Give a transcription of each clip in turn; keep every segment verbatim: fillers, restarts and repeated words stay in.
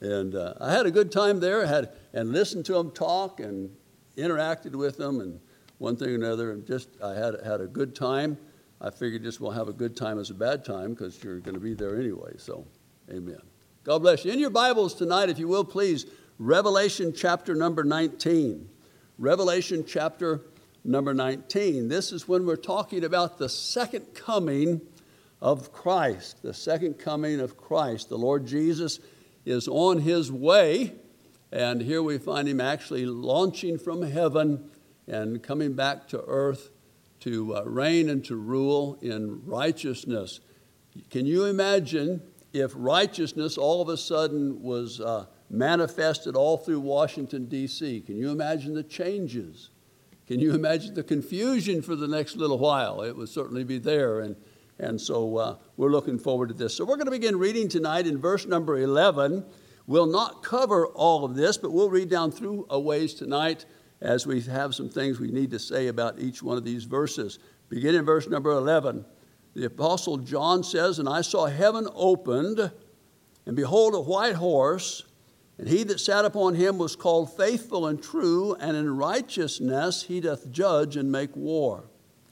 And uh, I had a good time there, had and listened to them talk and interacted with them and one thing or another, and just I had had a good time. I figured just we'll have a good time as a bad time because you're going to be there anyway. So, amen. God bless you. In your Bibles tonight, if you will, please, Revelation chapter number nineteen. Revelation chapter number nineteen. This is when we're talking about the second coming of Christ. The second coming of Christ. The Lord Jesus is on his way, and here we find him actually launching from heaven and coming back to earth to uh, reign and to rule in righteousness. Can you imagine if righteousness all of a sudden was uh, manifested all through Washington, D C? Can you imagine the changes? Can you imagine the confusion for the next little while? It would certainly be there, and And so uh, we're looking forward to this. So we're going to begin reading tonight in verse number eleven. We'll not cover all of this, but we'll read down through a ways tonight as we have some things we need to say about each one of these verses. Begin in verse number eleven. The Apostle John says, "And I saw heaven opened, and behold, a white horse, and he that sat upon him was called Faithful and True, and in righteousness he doth judge and make war.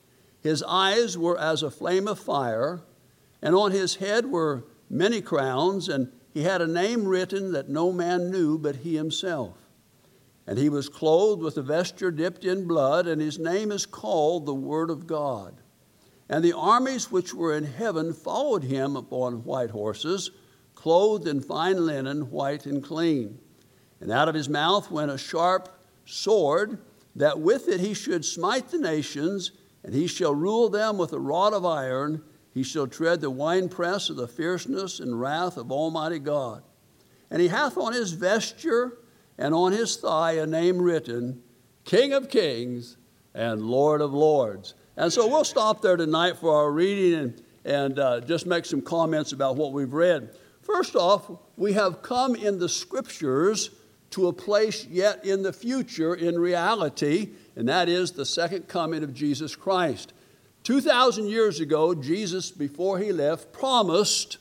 His eyes were as a flame of fire, and on his head were many crowns, and he had a name written that no man knew but he himself. And he was clothed with a vesture dipped in blood, and his name is called the Word of God. And the armies which were in heaven followed him upon white horses, clothed in fine linen, white and clean. And out of his mouth went a sharp sword, that with it he should smite the nations, and he shall rule them with a rod of iron. He shall tread the winepress of the fierceness and wrath of Almighty God. And he hath on his vesture and on his thigh a name written, King of Kings and Lord of Lords." And so we'll stop there tonight for our reading and, and uh, just make some comments about what we've read. First off, we have come in the Scriptures to a place yet in the future in reality, and that is the second coming of Jesus Christ. two thousand years ago, Jesus, before he left, promised,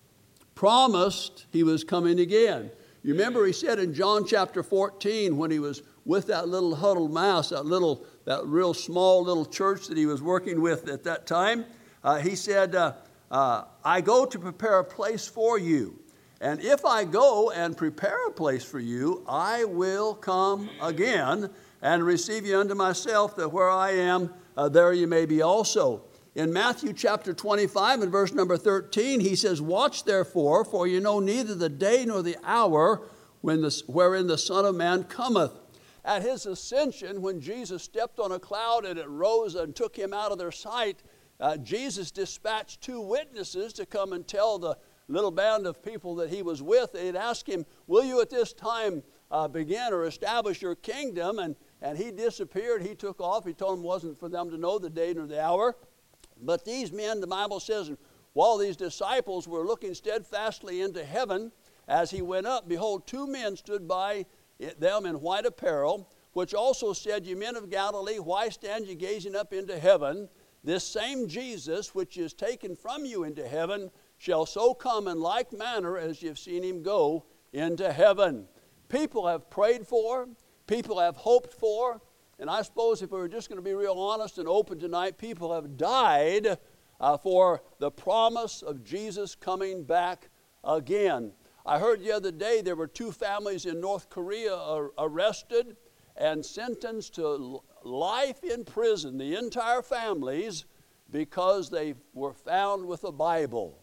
promised he was coming again. You remember he said in John chapter fourteen, when he was with that little huddled mass, that little, that real small little church that he was working with at that time, uh, he said, uh, uh, I go to prepare a place for you. And if I go and prepare a place for you, I will come again and receive you unto myself, that where I am, uh, there you may be also. In Matthew chapter twenty-five and verse number thirteen, he says, Watch therefore, for you know neither the day nor the hour when the, wherein the Son of Man cometh. At his ascension, when Jesus stepped on a cloud and it rose and took him out of their sight, uh, Jesus dispatched two witnesses to come and tell the little band of people that he was with. They'd ask him, will you at this time uh, begin or establish your kingdom? And, and he disappeared. He took off. He told them it wasn't for them to know the day nor the hour. But these men, the Bible says, while these disciples were looking steadfastly into heaven, as he went up, behold, two men stood by them in white apparel, which also said, Ye men of Galilee, why stand ye gazing up into heaven? This same Jesus, which is taken from you into heaven, shall so come in like manner as you've seen him go into heaven. People have prayed for, people have hoped for, and I suppose if we were just going to be real honest and open tonight, people have died uh, for the promise of Jesus coming back again. I heard the other day there were two families in North Korea ar- arrested and sentenced to life in prison, the entire families, because they were found with a Bible.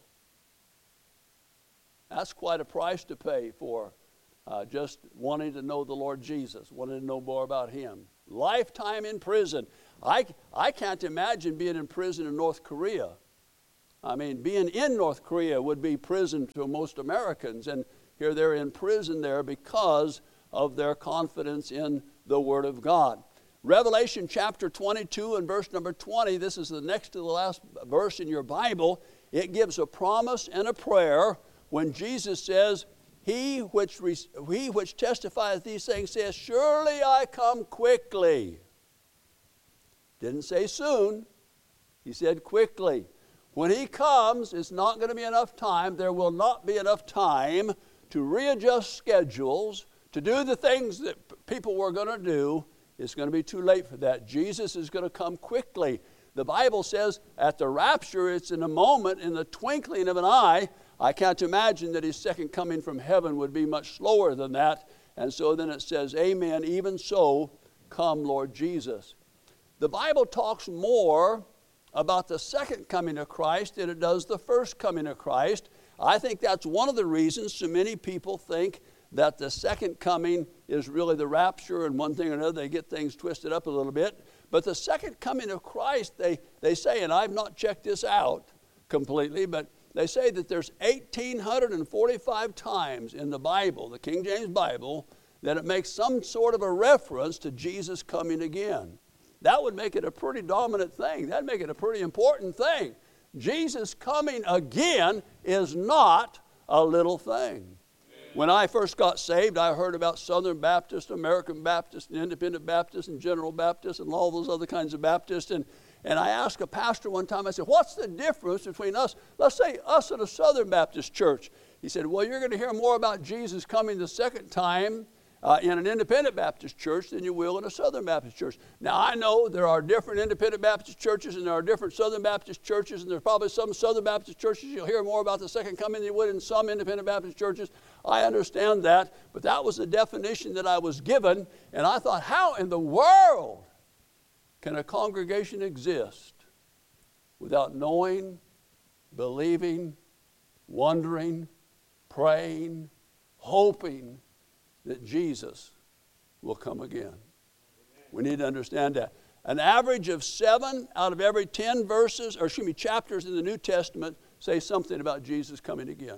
That's quite a price to pay for uh, just wanting to know the Lord Jesus, wanting to know more about him. Lifetime in prison. I, I can't imagine being in prison in North Korea. I mean, being in North Korea would be prison to most Americans, and here they're in prison there because of their confidence in the Word of God. Revelation chapter twenty-two and verse number twenty, this is the next to the last verse in your Bible. It gives a promise and a prayer when Jesus says, He which, he which testifieth these things says, Surely I come quickly. Didn't say soon. He said quickly. When he comes, it's not going to be enough time. There will not be enough time to readjust schedules, to do the things that p- people were going to do, it's going to be too late for that. Jesus is going to come quickly. The Bible says at the rapture, it's in a moment, in the twinkling of an eye. I can't imagine that his second coming from heaven would be much slower than that. And so then it says, amen, even so, come Lord Jesus. The Bible talks more about the second coming of Christ than it does the first coming of Christ. I think that's one of the reasons so many people think that the second coming is really the rapture, and one thing or another, they get things twisted up a little bit. But the second coming of Christ, they, they say, and I've not checked this out completely, but they say that there's one thousand eight hundred forty-five times in the Bible, the King James Bible, that it makes some sort of a reference to Jesus coming again. That would make it a pretty dominant thing. That'd make it a pretty important thing. Jesus coming again is not a little thing. When I first got saved, I heard about Southern Baptist, American Baptist, and Independent Baptist, and General Baptist, and all those other kinds of Baptists. And, and I asked a pastor one time, I said, what's the difference between us, let's say us and a Southern Baptist church? He said, well, you're going to hear more about Jesus coming the second time Uh, in an Independent Baptist church than you will in a Southern Baptist church. Now, I know there are different Independent Baptist churches and there are different Southern Baptist churches, and there's probably some Southern Baptist churches you'll hear more about the second coming than you would in some Independent Baptist churches. I understand that, but that was the definition that I was given, and I thought, how in the world can a congregation exist without knowing, believing, wondering, praying, hoping that Jesus will come again? We need to understand that. An average of seven out of every ten verses, or excuse me, chapters in the New Testament say something about Jesus coming again.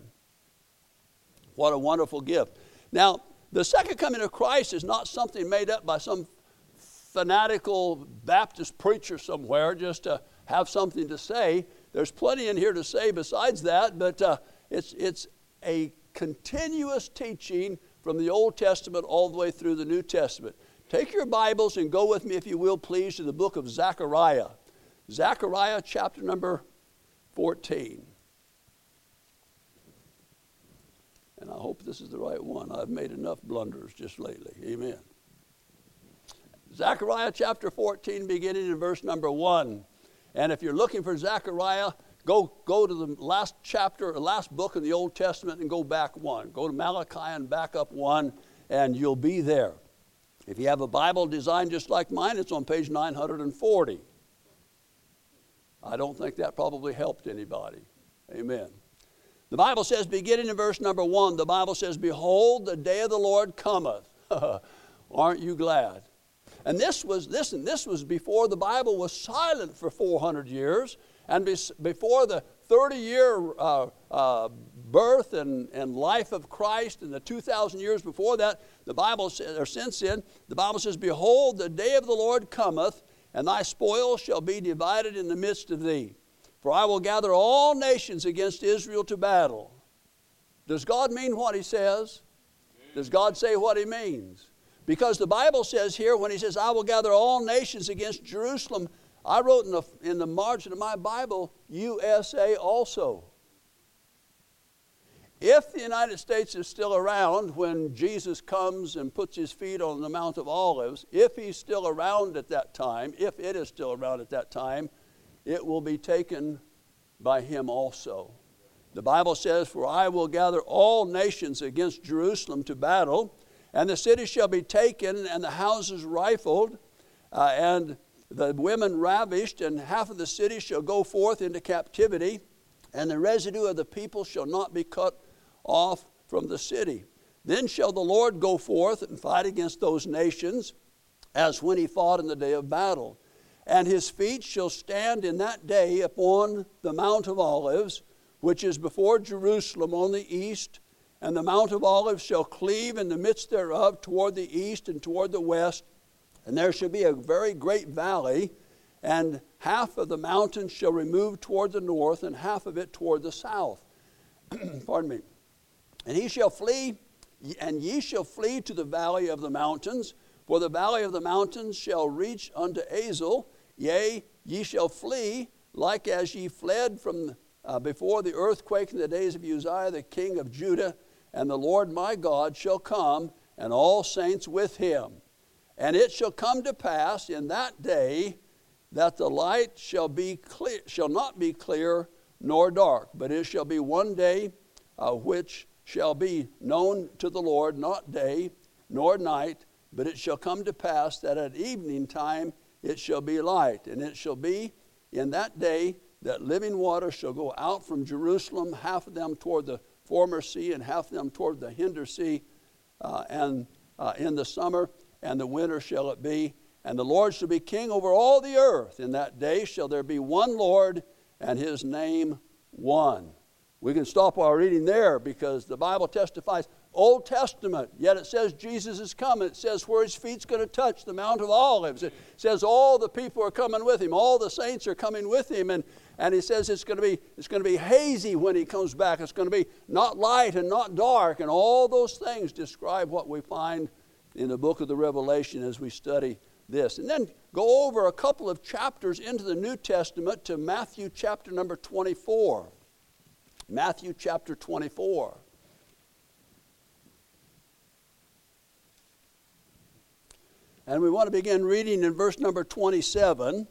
What a wonderful gift. Now, the second coming of Christ is not something made up by some fanatical Baptist preacher somewhere just to have something to say. There's plenty in here to say besides that, but uh, it's, it's a continuous teaching from the Old Testament all the way through the New Testament. Take your Bibles and go with me, if you will, please, to the book of Zechariah. Zechariah chapter number fourteen. And I hope this is the right one. I've made enough blunders just lately. Amen. Zechariah chapter fourteen, beginning in verse number one. And if you're looking for Zechariah, Go, go to the last chapter, the last book in the Old Testament and go back one. Go to Malachi and back up one, and you'll be there. If you have a Bible designed just like mine, it's on page nine hundred forty. I don't think that probably helped anybody. Amen. The Bible says, beginning in verse number one, the Bible says, behold, the day of the Lord cometh. Aren't you glad? And this was, listen, this was before the Bible was silent for four hundred years. And before the thirty-year uh, uh, birth and, and life of Christ, and the two thousand years before that, the Bible says, or since then, the Bible says, behold, the day of the Lord cometh, and thy spoil shall be divided in the midst of thee. For I will gather all nations against Israel to battle. Does God mean what he says? Does God say what he means? Because the Bible says here, when he says, I will gather all nations against Jerusalem, I wrote in the, in the margin of my Bible, U S A also. If the United States is still around when Jesus comes and puts his feet on the Mount of Olives, if he's still around at that time, if it is still around at that time, it will be taken by him also. The Bible says, for I will gather all nations against Jerusalem to battle, and the city shall be taken, and the houses rifled, uh, and the women ravished, and half of the city shall go forth into captivity, and the residue of the people shall not be cut off from the city. Then shall the Lord go forth and fight against those nations, as when he fought in the day of battle. And his feet shall stand in that day upon the Mount of Olives, which is before Jerusalem on the east, and the Mount of Olives shall cleave in the midst thereof toward the east and toward the west, and there shall be a very great valley, and half of the mountain shall remove toward the north, and half of it toward the south. Pardon me. And he shall flee, and ye shall flee to the valley of the mountains, for the valley of the mountains shall reach unto Azel. Yea, ye shall flee, like as ye fled from uh, before the earthquake in the days of Uzziah the king of Judah, and the Lord my God shall come, and all saints with him. And it shall come to pass in that day that the light shall be clear, shall not be clear nor dark, but it shall be one day uh, which shall be known to the Lord, not day nor night, but it shall come to pass that at evening time it shall be light. And it shall be in that day that living water shall go out from Jerusalem, half of them toward the former sea and half of them toward the hinder sea, uh, and uh, in the summer and the winter shall it be. And the Lord shall be king over all the earth. In that day shall there be one Lord, and his name one. We can stop our reading there because the Bible testifies Old Testament, yet it says Jesus is coming. It says where his feet's going to touch, the Mount of Olives. It says all the people are coming with him. All the saints are coming with him. And, and he says it's going to be it's going to be hazy when he comes back. It's going to be not light and not dark. And all those things describe what we find in the book of the Revelation as we study this. And then go over a couple of chapters into the New Testament to Matthew chapter number twenty-four. Matthew chapter twenty-four. And we want to begin reading in verse number twenty-seven.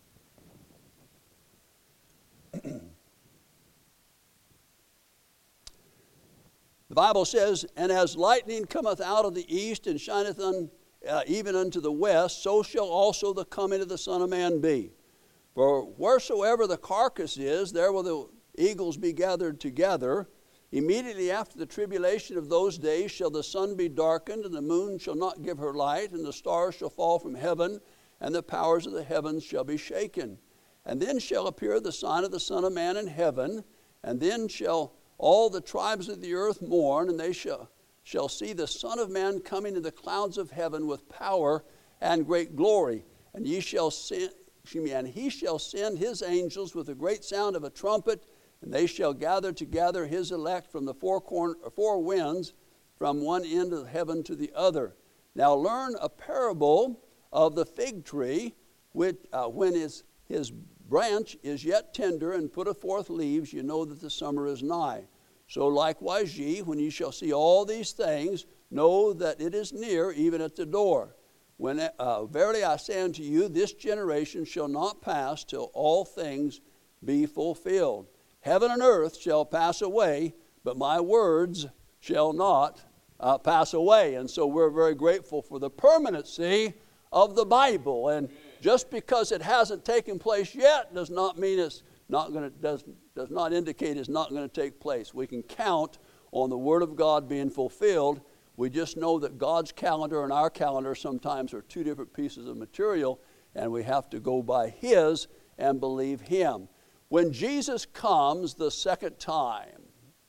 The Bible says, and as lightning cometh out of the east and shineth un, uh, even unto the west, so shall also the coming of the Son of Man be. For wheresoever the carcass is, there will the eagles be gathered together. Immediately after the tribulation of those days shall the sun be darkened, and the moon shall not give her light, and the stars shall fall from heaven, and the powers of the heavens shall be shaken. And then shall appear the sign of the Son of Man in heaven, and then shall all the tribes of the earth mourn, and they shall, shall see the Son of Man coming in the clouds of heaven with power and great glory. And ye shall send, excuse me, and he shall send his angels with a great sound of a trumpet, and they shall gather together his elect from the four, corner, four winds, from one end of heaven to the other. Now learn a parable of the fig tree, which uh, when his, his branch is yet tender and putteth forth leaves, you know that the summer is nigh. So likewise ye, when ye shall see all these things, know that it is near, even at the door. When uh, verily I say unto you, this generation shall not pass till all things be fulfilled. Heaven and earth shall pass away, but my words shall not uh, pass away. And so we're very grateful for the permanency of the Bible. And just because it hasn't taken place yet does not mean it's not going to does does not indicate it's not going to take place. We can count on the Word of God being fulfilled. We just know that God's calendar and our calendar sometimes are two different pieces of material, and we have to go by His and believe Him. When Jesus comes the second time,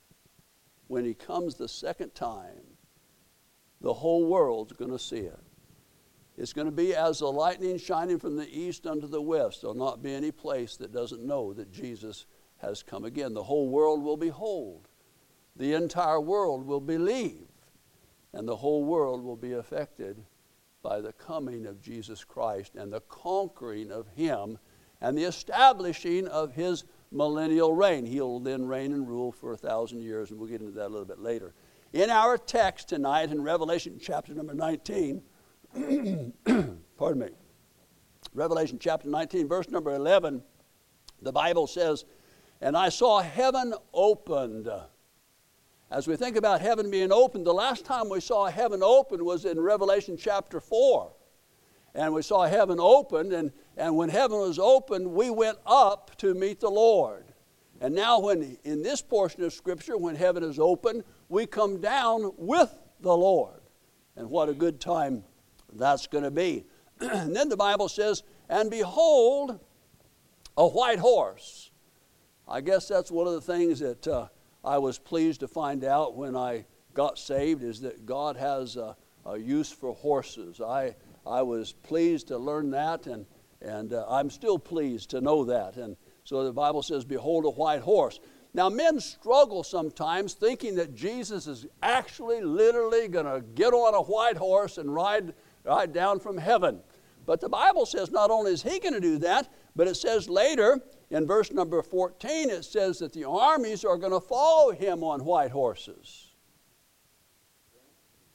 when He comes the second time, the whole world's going to see it. It's going to be as the lightning shining from the east unto the west. There'll not be any place that doesn't know that Jesus has come again. The whole world will behold. The entire world will believe. And the whole world will be affected by the coming of Jesus Christ and the conquering of Him and the establishing of His millennial reign. He'll then reign and rule for a thousand years, and we'll get into that a little bit later. In our text tonight in Revelation chapter number nineteen, pardon me, Revelation chapter nineteen, verse number eleven, the Bible says, and I saw heaven opened. As we think about heaven being opened, the last time we saw heaven open was in Revelation chapter four. And we saw heaven opened, and, and when heaven was opened, we went up to meet the Lord. And now when in this portion of Scripture, when heaven is open, we come down with the Lord. And what a good time that's going to be. And then the Bible says, and behold, a white horse. I guess that's one of the things that uh, I was pleased to find out when I got saved, is that God has a, a use for horses. I I was pleased to learn that, and, and uh, I'm still pleased to know that. And so the Bible says, behold a white horse. Now men struggle sometimes thinking that Jesus is actually literally going to get on a white horse and ride, ride down from heaven. But the Bible says not only is He going to do that, but it says later in verse number fourteen, it says that the armies are going to follow Him on white horses.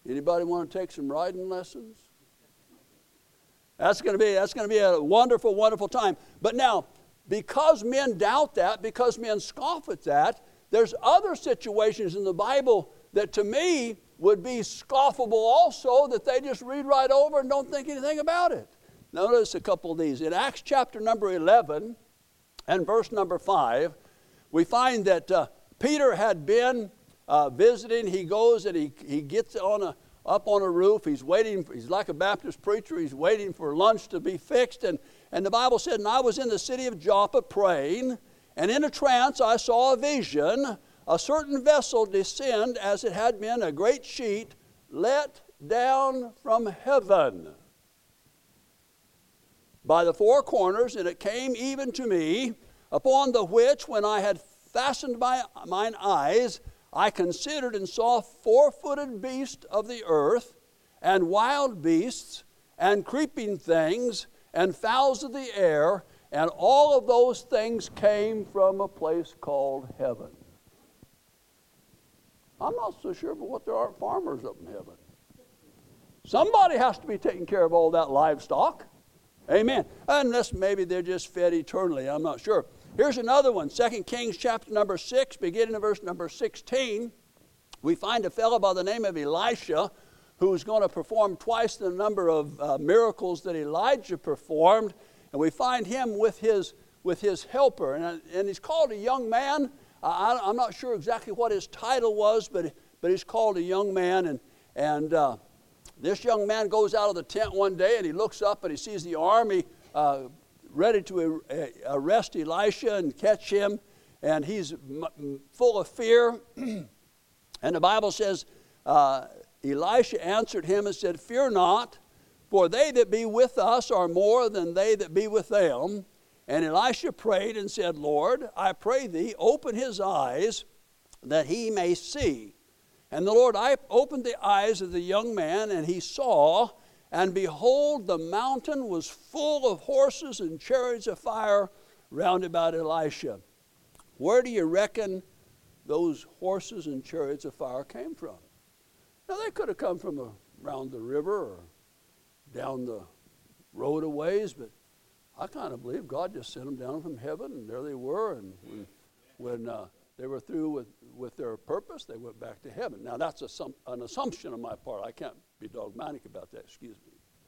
Anybody want to take some riding lessons? That's going to be, that's going to be a wonderful, wonderful time. But now, because men doubt that, because men scoff at that, there's other situations in the Bible that to me would be scoffable also, that they just read right over and don't think anything about it. Notice a couple of these. In Acts chapter number eleven and verse number five, we find that uh, Peter had been uh, visiting. He goes and he, he gets on a, up on a roof. He's waiting. For, he's like a Baptist preacher. He's waiting for lunch to be fixed. And, and the Bible said, and I was in the city of Joppa praying, and in a trance I saw a vision, a certain vessel descend as it had been a great sheet let down from heaven by the four corners, and it came even to me, upon the which, when I had fastened my, mine eyes, I considered and saw four-footed beasts of the earth, and wild beasts, and creeping things, and fowls of the air, and all of those things came from a place called heaven. I'm not so sure but what there aren't farmers up in heaven. Somebody has to be taking care of all that livestock. Amen. Unless maybe they're just fed eternally. I'm not sure. Here's another one. Second Kings chapter number six, beginning in verse number sixteen. We find a fellow by the name of Elisha who's going to perform twice the number of uh, miracles that Elijah performed. And we find him with his, with his helper. And, and he's called a young man. I, I'm not sure exactly what his title was, but, but he's called a young man. And, and uh, this young man goes out of the tent one day and he looks up and he sees the army uh, ready to arrest Elisha and catch him. And he's m- full of fear. And the Bible says, uh, Elisha answered him and said, fear not, for they that be with us are more than they that be with them. And Elisha prayed and said, Lord, I pray thee, open his eyes that he may see. And the Lord I opened the eyes of the young man, and he saw, and behold, the mountain was full of horses and chariots of fire round about Elisha. Where do you reckon those horses and chariots of fire came from? Now, they could have come from around the river or down the road a ways, but I kind of believe God just sent them down from heaven, and there they were. And when, when uh, they were through with, with their purpose, they went back to heaven. Now, that's a, some, an assumption on my part. I can't be dogmatic about that. Excuse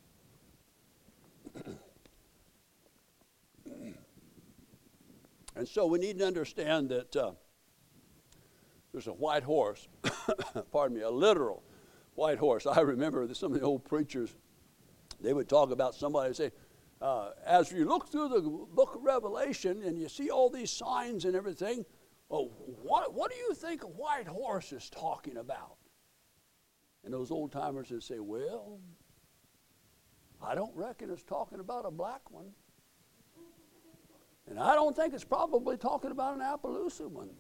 me. And so we need to understand that uh, there's a white horse, pardon me, a literal white horse. I remember that some of the old preachers, they would talk about somebody and say, uh, as you look through the book of Revelation and you see all these signs and everything, well, what, what do you think a white horse is talking about? And those old timers would say, well, I don't reckon it's talking about a black one. And I don't think it's probably talking about an Appaloosa one.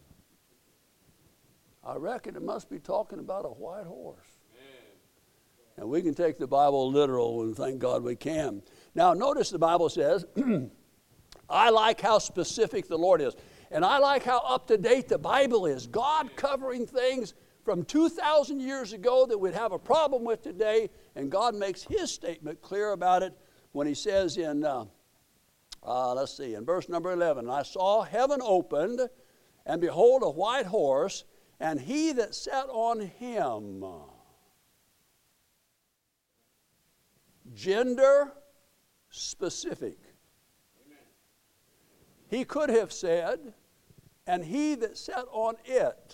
I reckon it must be talking about a white horse. And we can take the Bible literal, and thank God we can. Now, notice the Bible says, I like how specific the Lord is. And I like how up-to-date the Bible is. God covering things from two thousand years ago that we'd have a problem with today. And God makes his statement clear about it when he says in, uh, uh, let's see, in verse number eleven, I saw heaven opened, and behold, a white horse, and he that sat on him. Gender specific. Amen. He could have said, and he that sat on it.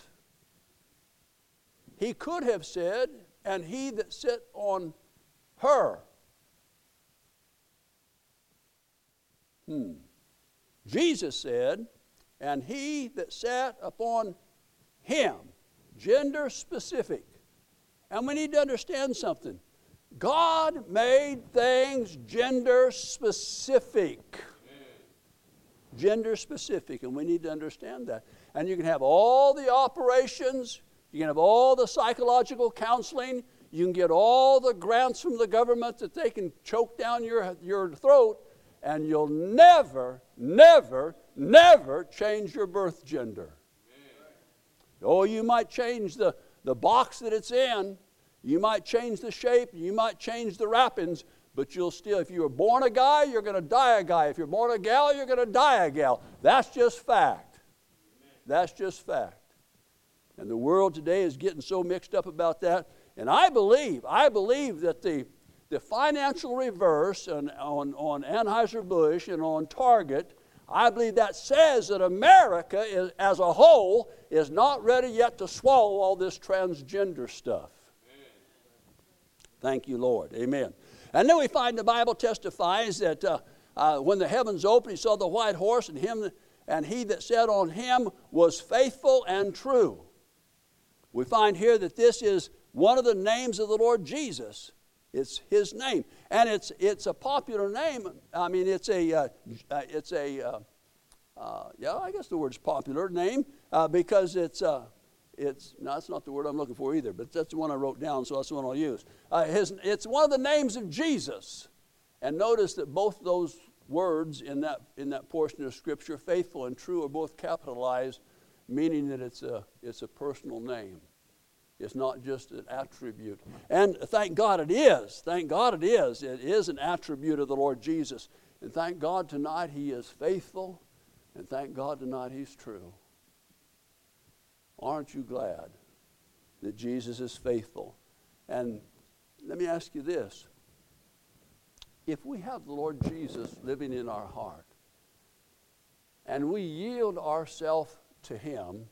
He could have said, and he that sat on her. Hmm. Jesus said, and he that sat upon him. Gender specific. And we need to understand something. God made things gender specific. Amen. Gender specific, and we need to understand that. And you can have all the operations, you can have all the psychological counseling, you can get all the grants from the government that they can choke down your, your throat, and you'll never, never, never change your birth gender. Amen. Oh, you might change the, the box that it's in. You might change the shape, you might change the wrappings, but you'll still, if you were born a guy, you're going to die a guy. If you're born a gal, you're going to die a gal. That's just fact. That's just fact. And the world today is getting so mixed up about that. And I believe, I believe that the, the financial reverse on, on, on Anheuser-Busch and on Target, I believe that says that America is, as a whole is not ready yet to swallow all this transgender stuff. Thank you, Lord. Amen. And then we find the Bible testifies that uh, uh, when the heavens opened, he saw the white horse, and him, and he that sat on him was faithful and true. We find here that this is one of the names of the Lord Jesus. It's his name, and it's it's a popular name. I mean, it's a uh, it's a uh, uh, yeah, I guess the word's popular name uh, because it's. Uh, It's, no, that's not the word I'm looking for either, but that's the one I wrote down, so that's the one I'll use. Uh, his, it's one of the names of Jesus. And notice that both those words in that, in that portion of Scripture, faithful and true, are both capitalized, meaning that it's a, it's a personal name. It's not just an attribute. And thank God it is. Thank God it is. It is an attribute of the Lord Jesus. And thank God tonight he is faithful, and thank God tonight he's true. Aren't you glad that Jesus is faithful? And let me ask you this. If we have the Lord Jesus living in our heart, and we yield ourselves to him,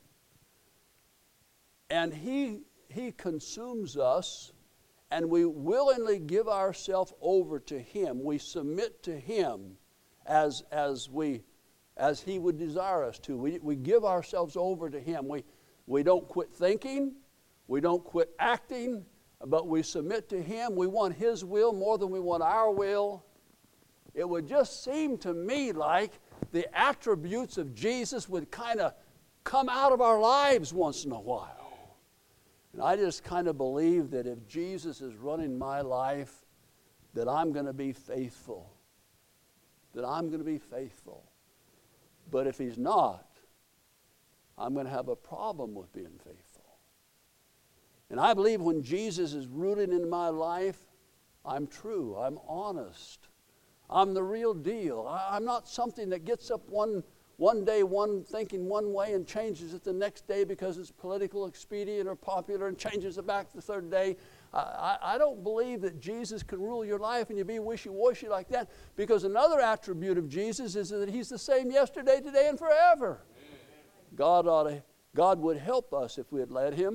and he, he consumes us, and we willingly give ourselves over to him, we submit to him as, as, we, as he would desire us to. We, we give ourselves over to him. We We don't quit thinking, we don't quit acting, but we submit to him. We want his will more than we want our will. It would just seem to me like the attributes of Jesus would kind of come out of our lives once in a while. And I just kind of believe that if Jesus is running my life, that I'm going to be faithful. That I'm going to be faithful. But if he's not, I'm going to have a problem with being faithful. And I believe when Jesus is rooted in my life, I'm true, I'm honest, I'm the real deal. I'm not something that gets up one, one day one thinking one way and changes it the next day because it's political expedient or popular and changes it back the third day. I, I don't believe that Jesus can rule your life and you be wishy-washy like that, because another attribute of Jesus is that he's the same yesterday, today, and forever. God ought to, God would help us if we had let him.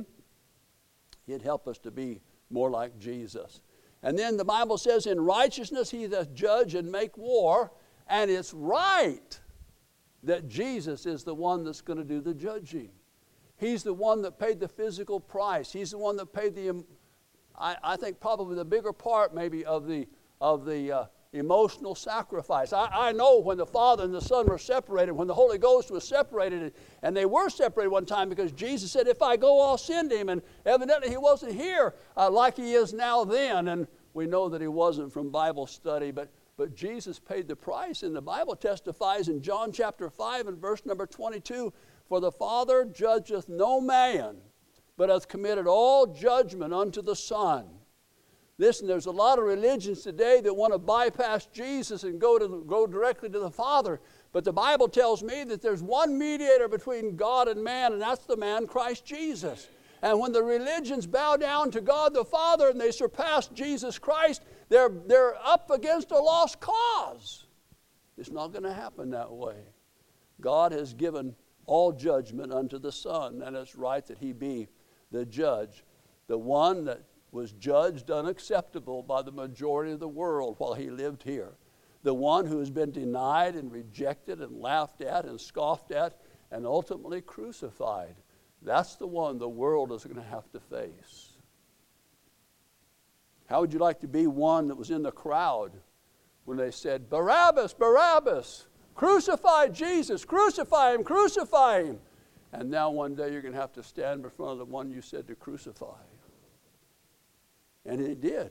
He'd help us to be more like Jesus. And then the Bible says, in righteousness he doth judge and make war. And it's right that Jesus is the one that's going to do the judging. He's the one that paid the physical price. He's the one that paid the, I, I think probably the bigger part maybe of the, of the uh, emotional sacrifice. I, I know when the Father and the Son were separated, when the Holy Ghost was separated, and they were separated one time because Jesus said, if I go, I'll send him. And evidently he wasn't here uh, like he is now then. And we know that he wasn't from Bible study, but, but Jesus paid the price. And the Bible testifies in John chapter five and verse number twenty-two, for the Father judgeth no man, but hath committed all judgment unto the Son. Listen, there's a lot of religions today that want to bypass Jesus and go to go directly to the Father. But the Bible tells me that there's one mediator between God and man, and that's the man Christ Jesus. And when the religions bow down to God the Father and they surpass Jesus Christ, they're, they're up against a lost cause. It's not going to happen that way. God has given all judgment unto the Son, and it's right that he be the judge, the one that was judged unacceptable by the majority of the world while he lived here. The one who has been denied and rejected and laughed at and scoffed at and ultimately crucified. That's the one the world is going to have to face. How would you like to be one that was in the crowd when they said, Barabbas, Barabbas, crucify Jesus, crucify him, crucify him. And now one day you're going to have to stand in front of the one you said to crucify. And he did.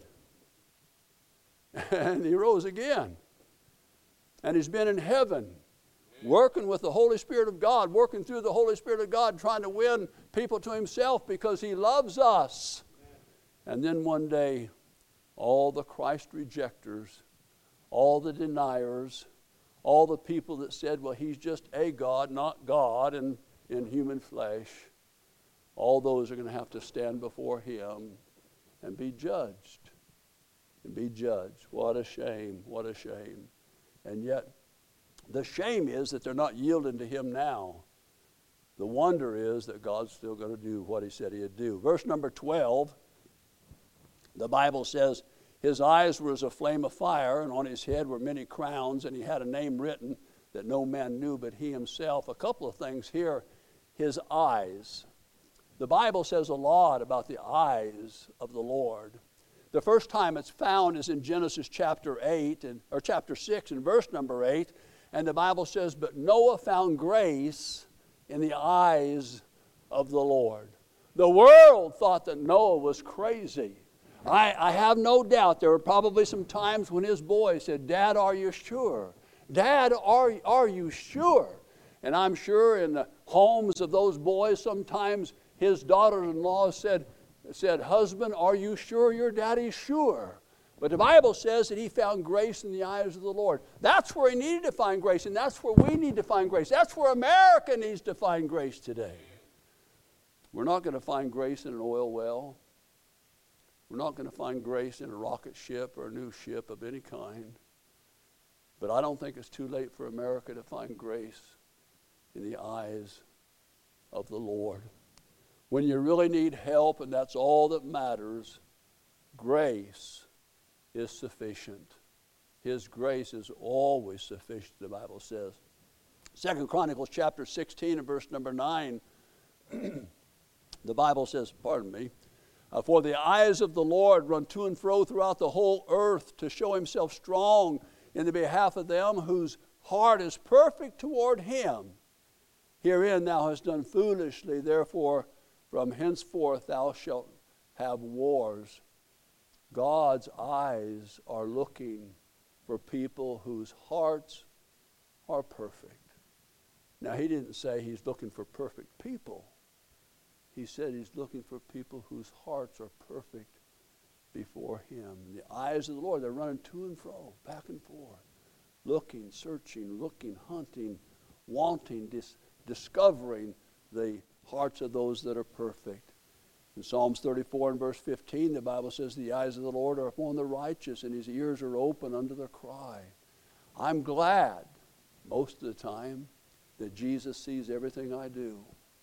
And he rose again. And he's been in heaven, working with the Holy Spirit of God, working through the Holy Spirit of God, trying to win people to himself because he loves us. And then one day, all the Christ rejectors, all the deniers, all the people that said, well, he's just a God, not God, and in human flesh, all those are going to have to stand before him and be judged. And be judged. What a shame, what a shame. And yet, the shame is that they're not yielding to him now. The wonder is that God's still going to do what he said he'd do. Verse number twelve, the Bible says, his eyes were as a flame of fire, and on his head were many crowns, and he had a name written that no man knew but he himself. A couple of things here. His eyes. The Bible says a lot about the eyes of the Lord. The first time it's found is in Genesis chapter eight, and, or chapter six and verse number eight. And the Bible says, but Noah found grace in the eyes of the Lord. The world thought that Noah was crazy. I, I have no doubt there were probably some times when his boy said, Dad, are you sure? Dad, are, are you sure? And I'm sure in the homes of those boys, sometimes his daughter-in-law said, said, husband, are you sure your daddy's sure? But the Bible says that he found grace in the eyes of the Lord. That's where he needed to find grace, and that's where we need to find grace. That's where America needs to find grace today. We're not going to find grace in an oil well. We're not going to find grace in a rocket ship or a new ship of any kind. But I don't think it's too late for America to find grace in the eyes of the Lord. When you really need help, and that's all that matters, grace is sufficient. His grace is always sufficient, the Bible says. Second Chronicles chapter sixteen and verse number nine, the Bible says, pardon me, uh, for the eyes of the Lord run to and fro throughout the whole earth to show himself strong in the behalf of them whose heart is perfect toward him. Herein thou hast done foolishly, therefore from henceforth thou shalt have wars. God's eyes are looking for people whose hearts are perfect. Now, he didn't say he's looking for perfect people. He said he's looking for people whose hearts are perfect before him. The eyes of the Lord, they're running to and fro, back and forth, looking, searching, looking, hunting, wanting, dis- discovering the hearts of those that are perfect. In Psalms thirty-four and verse fifteen, the Bible says, the eyes of the Lord are upon the righteous, and his ears are open unto their cry. I'm glad, most of the time, that Jesus sees everything I do.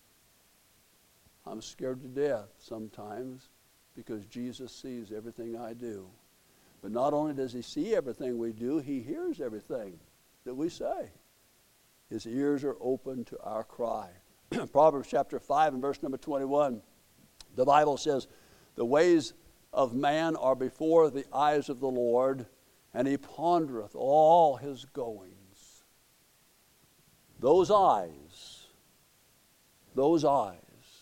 I'm scared to death sometimes because Jesus sees everything I do. But not only does he see everything we do, he hears everything that we say. His ears are open to our cry. Proverbs chapter five and verse number twenty-one, the Bible says, the ways of man are before the eyes of the Lord, and he pondereth all his goings. Those eyes, those eyes,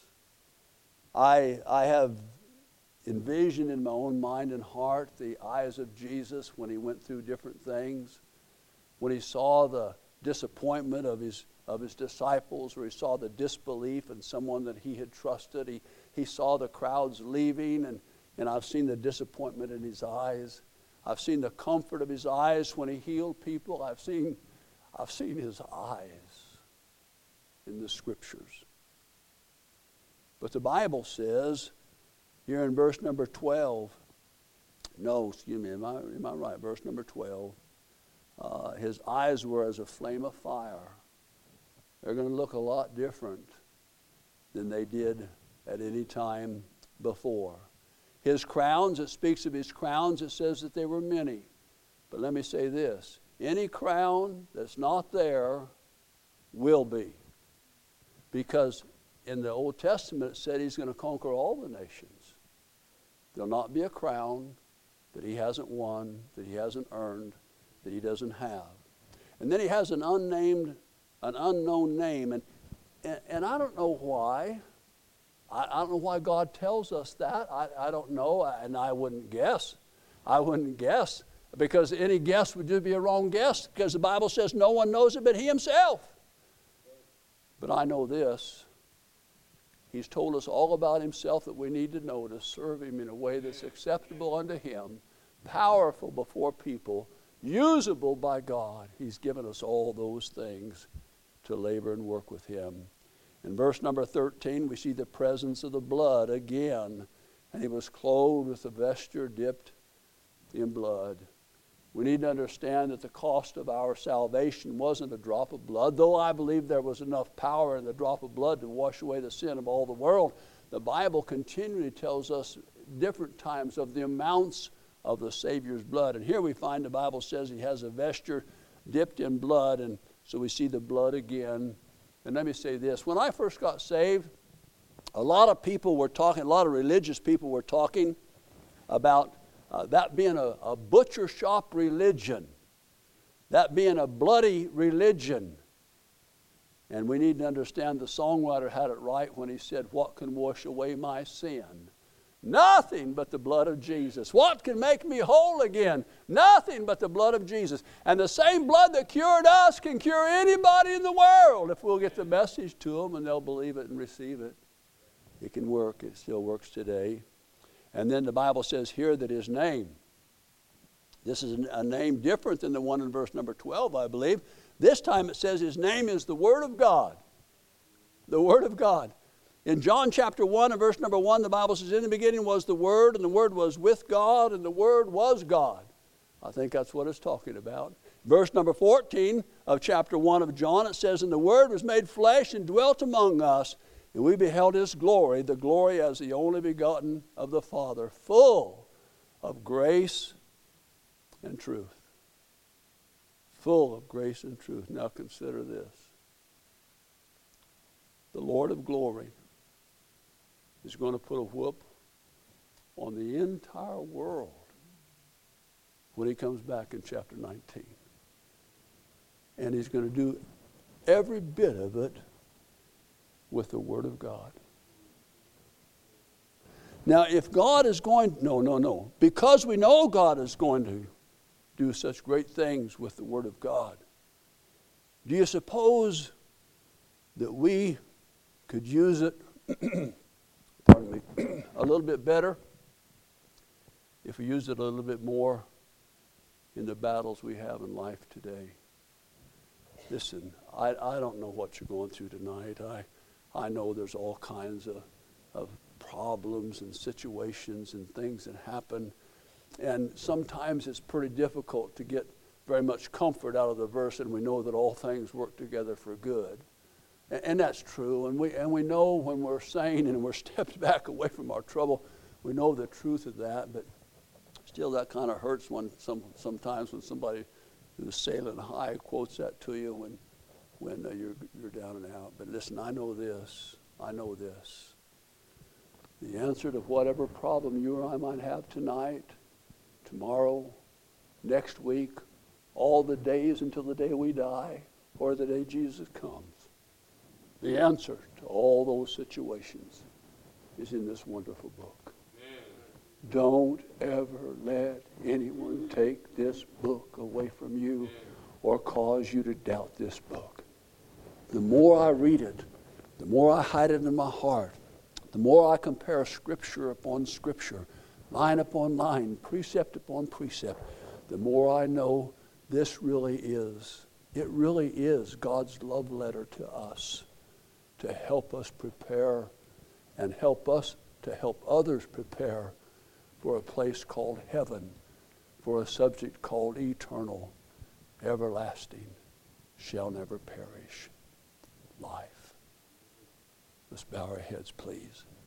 I, I have envisioned in my own mind and heart the eyes of Jesus when he went through different things, when he saw the disappointment of his of his disciples, where he saw the disbelief in someone that he had trusted. He, he saw the crowds leaving, and, and I've seen the disappointment in his eyes. I've seen the comfort of his eyes when he healed people. I've seen, I've seen his eyes in the scriptures. But the Bible says, here in verse number twelve, no, excuse me, am I, am I right? Verse number twelve, uh, his eyes were as a flame of fire. They're going to look a lot different than they did at any time before. His crowns, it speaks of his crowns, it says that they were many. But let me say this, any crown that's not there will be. Because in the Old Testament it said he's going to conquer all the nations. There'll not be a crown that he hasn't won, that he hasn't earned, that he doesn't have. And then he has an unnamed an unknown name. And, and, and I don't know why. I, I don't know why God tells us that. I, I don't know, and I wouldn't guess. I wouldn't guess, because any guess would just be a wrong guess, because the Bible says no one knows it but he himself. But I know this. He's told us all about himself that we need to know to serve him in a way that's acceptable unto him, powerful before people, usable by God. He's given us all those things to labor and work with him. In verse number thirteen, we see the presence of the blood again. And he was clothed with a vesture dipped in blood. We need to understand that the cost of our salvation wasn't a drop of blood. Though I believe there was enough power in the drop of blood to wash away the sin of all the world, the Bible continually tells us different times of the amounts of the Savior's blood. And here we find the Bible says he has a vesture dipped in blood, and so we see the blood again. And let me say this. When I first got saved, a lot of people were talking, a lot of religious people were talking about uh, that being a, a butcher shop religion, that being a bloody religion. And we need to understand the songwriter had it right when he said, what can wash away my sin? Nothing but the blood of Jesus. What can make me whole again? Nothing but the blood of Jesus. And the same blood that cured us can cure anybody in the world if we'll get the message to them and they'll believe it and receive it. It can work. It still works today. And then the Bible says here that his name, this is a name different than the one in verse number twelve, I believe. This time it says his name is the Word of God. The Word of God. In John chapter one and verse number one, the Bible says, in the beginning was the Word, and the Word was with God, and the Word was God. I think that's what it's talking about. Verse number fourteen of chapter one of John, it says, and the Word was made flesh and dwelt among us, and we beheld his glory, the glory as the only begotten of the Father, full of grace and truth. Full of grace and truth. Now consider this. The Lord of glory is going to put a whoop on the entire world when he comes back in chapter nineteen. And he's going to do every bit of it with the Word of God. Now, if God is going, no, no, no. Because we know God is going to do such great things with the Word of God, do you suppose that we could use it, pardon me, a little bit better if we used it a little bit more in the battles we have in life today? Listen, I, I don't know what you're going through tonight. I I know there's all kinds of, of problems and situations and things that happen. And sometimes it's pretty difficult to get very much comfort out of the verse, and we know that all things work together for good. And, and that's true. And we, and we know when we're sane and we're stepped back away from our trouble, we know the truth of that. But still, that kind of hurts when some, sometimes when somebody who's sailing high quotes that to you when when uh, you're, you're down and out. But listen, I know this. I know this. The answer to whatever problem you or I might have tonight, tomorrow, next week, all the days until the day we die, or the day Jesus comes, the answer to all those situations is in this wonderful book. Amen. Don't ever let anyone take this book away from you or cause you to doubt this book. The more I read it, the more I hide it in my heart, the more I compare Scripture upon Scripture, line upon line, precept upon precept, the more I know this really is, it really is God's love letter to us to help us prepare and help us to help others prepare for a place called heaven, for a subject called eternal, everlasting, shall never perish life. Let's bow our heads, please.